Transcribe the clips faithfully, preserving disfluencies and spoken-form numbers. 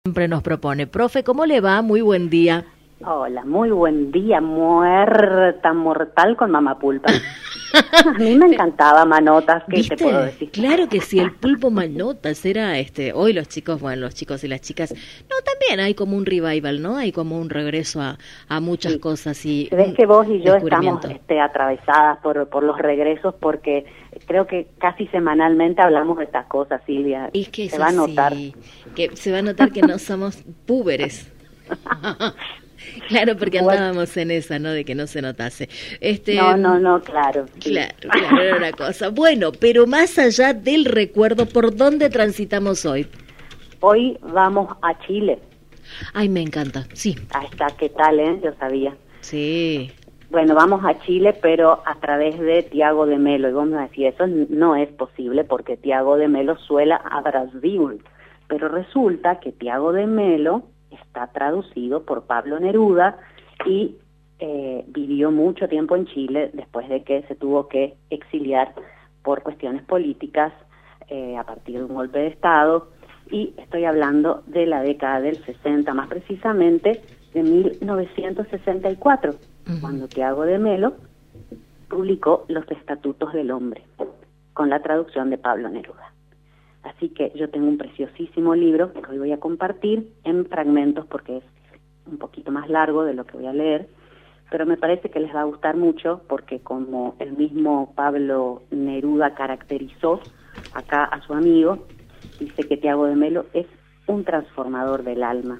Siempre nos propone. Profe, ¿cómo le va? Muy buen día. Hola, muy buen día, muerta mortal con Mamá Pulpa. A mí me encantaba Manotas, ¿qué ¿Viste? te puedo decir? Claro que sí, el pulpo Manotas era este, hoy los chicos, bueno, los chicos y las chicas, no, también hay como un revival, ¿no? Hay como un regreso a, a muchas Sí. cosas y Ves que vos y yo descubrimiento. estamos este, atravesadas por, por los regresos porque creo que casi semanalmente hablamos de estas cosas, Silvia. Y es que se es va a así, notar. que se va a notar que no somos púberes. Claro, porque Bueno. andábamos en esa, ¿no? De que no se notase. Este, No, no, no, claro. Sí. Claro, claro, era una cosa. Bueno, pero más allá del recuerdo, ¿por dónde transitamos hoy? Hoy vamos a Chile. Ay, me encanta, sí. Ahí está, ¿qué tal, eh? Yo sabía. Sí. Bueno, vamos a Chile, pero a través de Tiago de Melo. Y vos me decís, eso no es posible porque Tiago de Melo suela a Brasil. Pero resulta que Tiago de Melo está traducido por Pablo Neruda y eh, vivió mucho tiempo en Chile después de que se tuvo que exiliar por cuestiones políticas eh, a partir de un golpe de Estado. Y estoy hablando de la década del sesenta, más precisamente de mil novecientos sesenta y cuatro, uh-huh. cuando Tiago de Melo publicó Los Estatutos del Hombre, con la traducción de Pablo Neruda. Así que yo tengo un preciosísimo libro que hoy voy a compartir en fragmentos porque es un poquito más largo de lo que voy a leer, pero me parece que les va a gustar mucho porque como el mismo Pablo Neruda caracterizó acá a su amigo, dice que Tiago de Melo es un transformador del alma.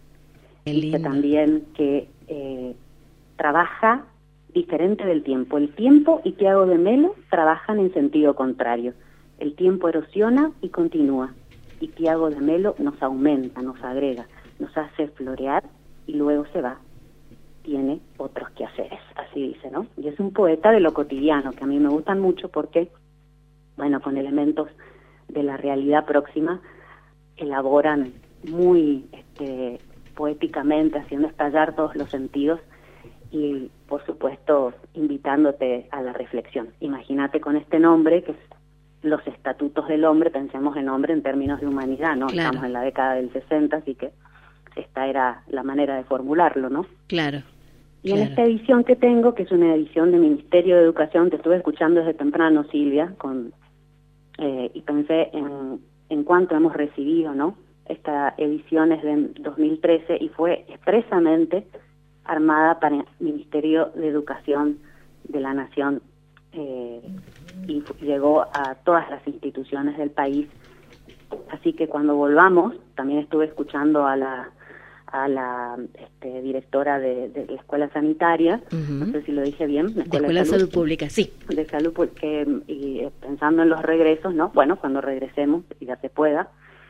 Dice también que eh, trabaja diferente del tiempo. El tiempo y Tiago de Melo trabajan en sentido contrario. El tiempo erosiona y continúa, y Tiago de Melo nos aumenta, nos agrega, nos hace florear y luego se va. Tiene otros quehaceres, así dice, ¿no? Y es un poeta de lo cotidiano, que a mí me gustan mucho porque, bueno, con elementos de la realidad próxima, elaboran muy este, poéticamente, haciendo estallar todos los sentidos y, por supuesto, invitándote a la reflexión. Imagínate con este nombre, que es Los Estatutos del Hombre, pensemos en hombre en términos de humanidad, ¿no? Claro. Estamos en la década del sesenta, así que esta era la manera de formularlo, ¿no? Claro. Y claro. en esta edición que tengo, que es una edición de Ministerio de Educación, te estuve escuchando desde temprano, Silvia, con eh, y pensé en, en cuánto hemos recibido, ¿no? Esta edición es de dos mil trece y fue expresamente armada para el Ministerio de Educación de la Nación eh, y llegó a todas las instituciones del país. Así que cuando volvamos, también estuve escuchando a la a la este, directora de, de la Escuela Sanitaria, uh-huh. no sé si lo dije bien, la Escuela, Escuela de Salud, Salud Pública, sí. De Salud, porque y, pensando en los regresos, ¿no? Bueno, cuando regresemos, y ya se pueda,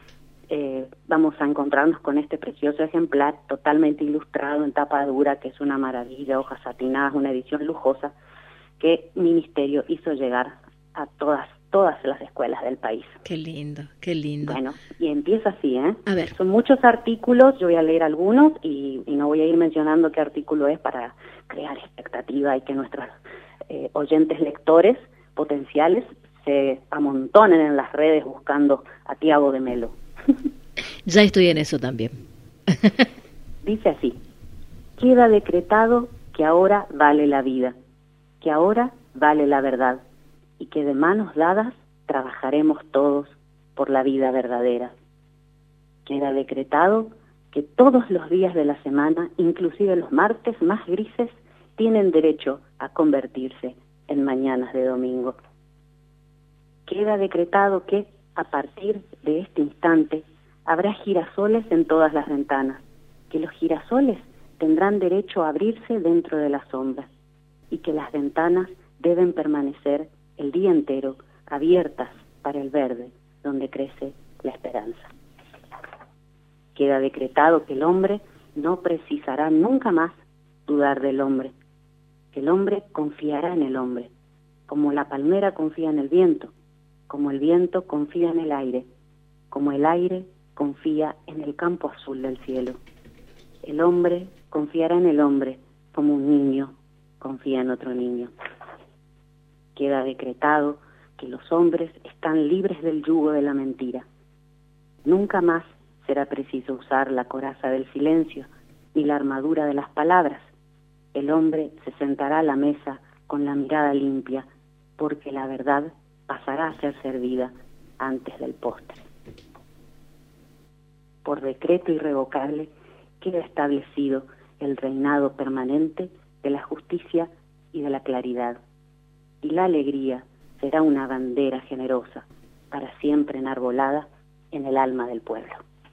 eh, vamos a encontrarnos con este precioso ejemplar totalmente ilustrado en tapa dura, que es una maravilla, hojas satinadas, una edición lujosa, que Ministerio hizo llegar a todas todas las escuelas del país. Qué lindo, qué lindo. Bueno, y empieza así, ¿eh? A ver. Son muchos artículos, yo voy a leer algunos y, y no voy a ir mencionando qué artículo es para crear expectativa y que nuestros eh, oyentes lectores potenciales se amontonen en las redes buscando a Tiago de Melo. Ya estoy en eso también. Dice así: queda decretado que ahora vale la vida, que ahora vale la verdad, y que de manos dadas trabajaremos todos por la vida verdadera. Queda decretado que todos los días de la semana, inclusive los martes más grises, tienen derecho a convertirse en mañanas de domingo. Queda decretado que, a partir de este instante, habrá girasoles en todas las ventanas, que los girasoles tendrán derecho a abrirse dentro de la sombra, y que las ventanas deben permanecer el día entero abiertas para el verde, donde crece la esperanza. Queda decretado que el hombre no precisará nunca más dudar del hombre, que el hombre confiará en el hombre, como la palmera confía en el viento, como el viento confía en el aire, como el aire confía en el campo azul del cielo. El hombre confiará en el hombre como un niño confía en otro niño. Queda decretado que los hombres están libres del yugo de la mentira. Nunca más será preciso usar la coraza del silencio ni la armadura de las palabras. El hombre se sentará a la mesa con la mirada limpia, porque la verdad pasará a ser servida antes del postre. Por decreto irrevocable queda establecido el reinado permanente de la justicia y de la claridad, y la alegría será una bandera generosa, para siempre enarbolada en el alma del pueblo.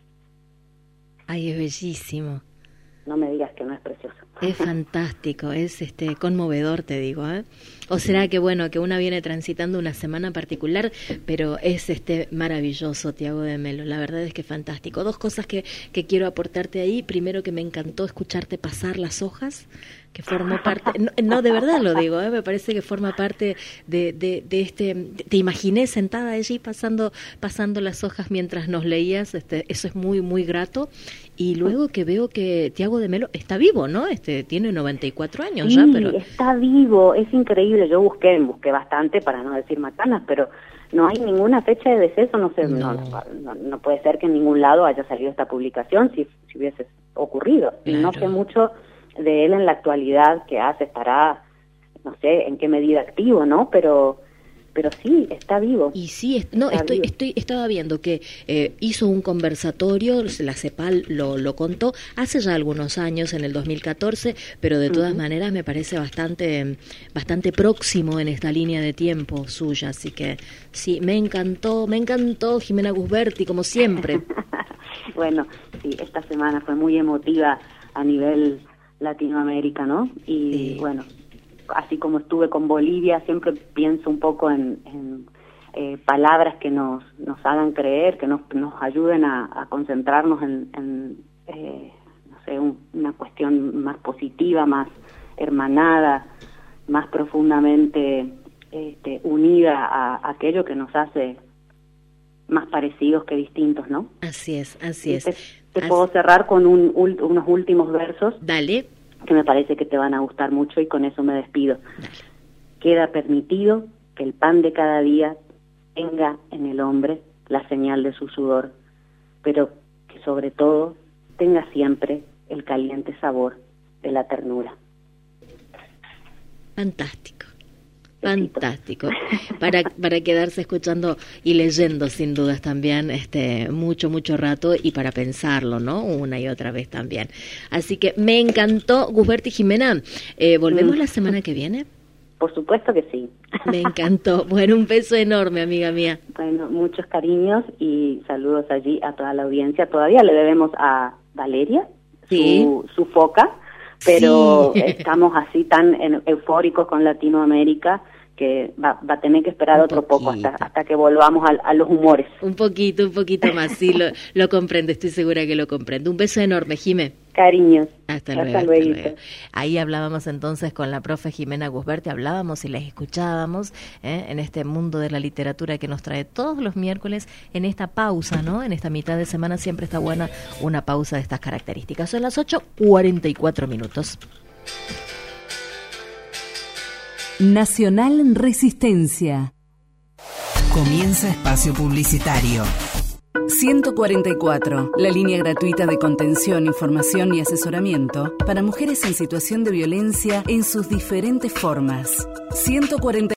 Ay, es bellísimo. No me digas que no es precioso. Es fantástico, es este conmovedor, te digo, ¿eh? O será que bueno, que una viene transitando una semana particular, pero es este maravilloso, Tiago de Melo. La verdad es que fantástico. Dos cosas que, que quiero aportarte ahí. Primero, que me encantó escucharte pasar las hojas, que formó parte, no, no de verdad lo digo, ¿eh? Me parece que forma parte de, de, de este, te imaginé sentada allí pasando, pasando las hojas mientras nos leías, este, eso es muy, muy grato. Y luego que veo que Tiago de Melo está vivo, ¿no? Este, tiene noventa y cuatro años sí, ya, pero... está vivo, es increíble. Yo busqué, busqué bastante para no decir macanas, pero no hay ninguna fecha de deceso, no sé, no, no, no, no puede ser que en ningún lado haya salido esta publicación si, si hubiese ocurrido. Claro. No sé mucho de él en la actualidad, qué hace, estará, no sé en qué medida activo, ¿no? Pero... pero sí, está vivo. Y sí, es, no, está estoy, vivo. estoy, estaba viendo que eh, hizo un conversatorio, la CEPAL lo, lo contó hace ya algunos años, en el dos mil catorce, pero de todas uh-huh. maneras me parece bastante, bastante próximo en esta línea de tiempo suya, así que sí, me encantó, me encantó Jimena Gusberti, como siempre. Bueno, sí, esta semana fue muy emotiva a nivel Latinoamérica, ¿no? Y sí. bueno, así como estuve con Bolivia, siempre pienso un poco en, en eh, palabras que nos nos hagan creer, que nos nos ayuden a, a concentrarnos en, en eh, no sé, un, una cuestión más positiva, más hermanada, más profundamente este, unida a, a aquello que nos hace más parecidos que distintos, ¿no? Así es, así es. Te, te así... puedo cerrar con un, un, unos últimos versos. Dale. Que me parece que te van a gustar mucho y con eso me despido. Dale. Queda permitido que el pan de cada día tenga en el hombre la señal de su sudor, pero que sobre todo tenga siempre el caliente sabor de la ternura. Fantástico. Fantástico, para para quedarse escuchando y leyendo sin dudas también este mucho, mucho rato y para pensarlo, ¿no? Una y otra vez también. Así que me encantó, Gusberti. Jimena, eh, ¿volvemos mm. la semana que viene? Por supuesto que sí. Me encantó. Bueno, un beso enorme, amiga mía. Bueno, muchos cariños y saludos allí a toda la audiencia. Todavía le debemos a Valeria ¿Sí? su, su foca, pero sí. estamos así tan eufóricos con Latinoamérica que va, va a tener que esperar un otro poquito. poco hasta hasta que volvamos a, a los humores. Un poquito, un poquito más, sí, lo, lo comprendo, estoy segura que lo comprendo. Un beso enorme, Jimé. Cariños. Hasta luego, hasta luego. Ahí hablábamos entonces con la profe Jimena Gusberti, hablábamos y les escuchábamos ¿eh? en este mundo de la literatura que nos trae todos los miércoles en esta pausa, ¿no? En esta mitad de semana siempre está buena una pausa de estas características. Son las ocho cuarenta y cuatro minutos. Nacional Resistencia. Comienza espacio publicitario. ciento cuarenta y cuatro, la línea gratuita de contención, información y asesoramiento para mujeres en situación de violencia en sus diferentes formas. ciento cuarenta